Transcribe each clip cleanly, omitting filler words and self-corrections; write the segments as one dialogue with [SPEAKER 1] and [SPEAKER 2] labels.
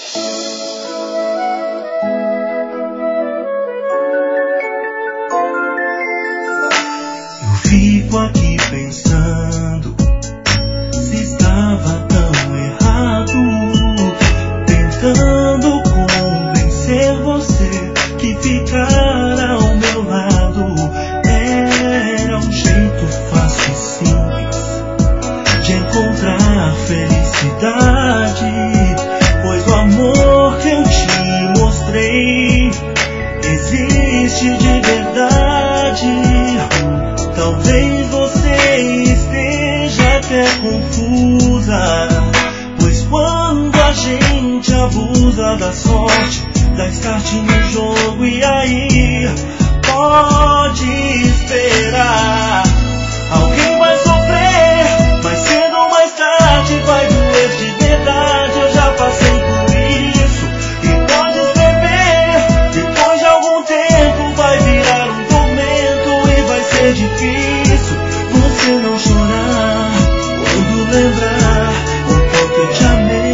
[SPEAKER 1] Fico aqui pensando se estava tão errado, tentando convencer você que ficar ao meu lado era um jeito fácil e simples de encontrar felicidade, pois o amor que eu te mostrei existe de verdade. Talvez você esteja até confusa, pois quando a gente abusa da sorte, dá start no jogo e aí pode esperar. Alguém vai sofrer, mais cedo ou mais tarde vai doer de verdade. Eu já passei por isso e pode escrever, depois de algum tempo vai virar um tormento e vai ser difícil você não chorar quando lembrar o quanto eu te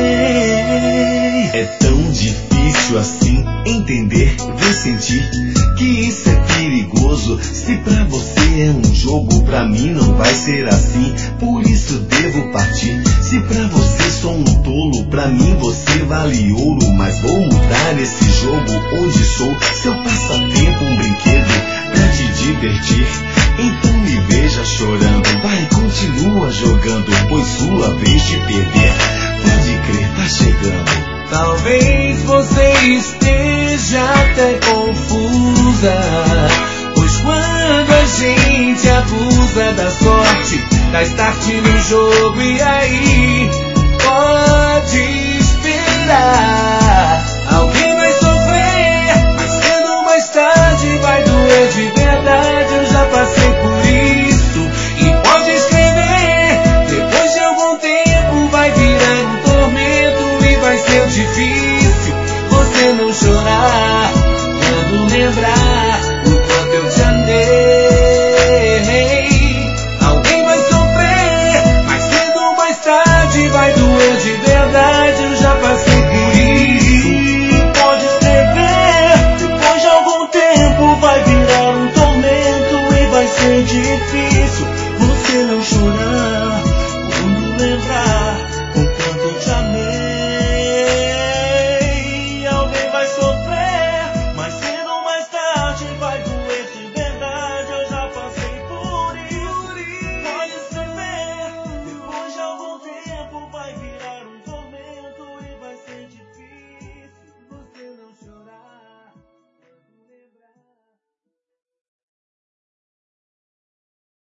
[SPEAKER 1] amei.
[SPEAKER 2] É tão difícil assim entender, ver, sentir que isso é perigoso. Se pra você é um jogo, pra mim não vai ser assim, por isso devo partir. Se pra você sou um tolo, pra mim você vale ouro, mas vou mudar esse jogo onde sou seu passatempo, um brinquedo pra te divertir. Então me veja chorando, vai, continua jogando, pois sua vez de perder, pode crer, tá chegando.
[SPEAKER 1] Talvez você esteja até confusa, pois quando a gente abusa da sorte, dá start no jogo e aí pode esperar. Alguém vai sofrer, mais cedo ou mais tarde vai doer de verdade. Eu já passei por isso e pode escrever, depois de algum tempo vai virar um tormento e vai ser difícil você não chorar quando lembrar o quanto eu te amei. Alguém vai sofrer, mais cedo ou mais tarde vai doer de verdade.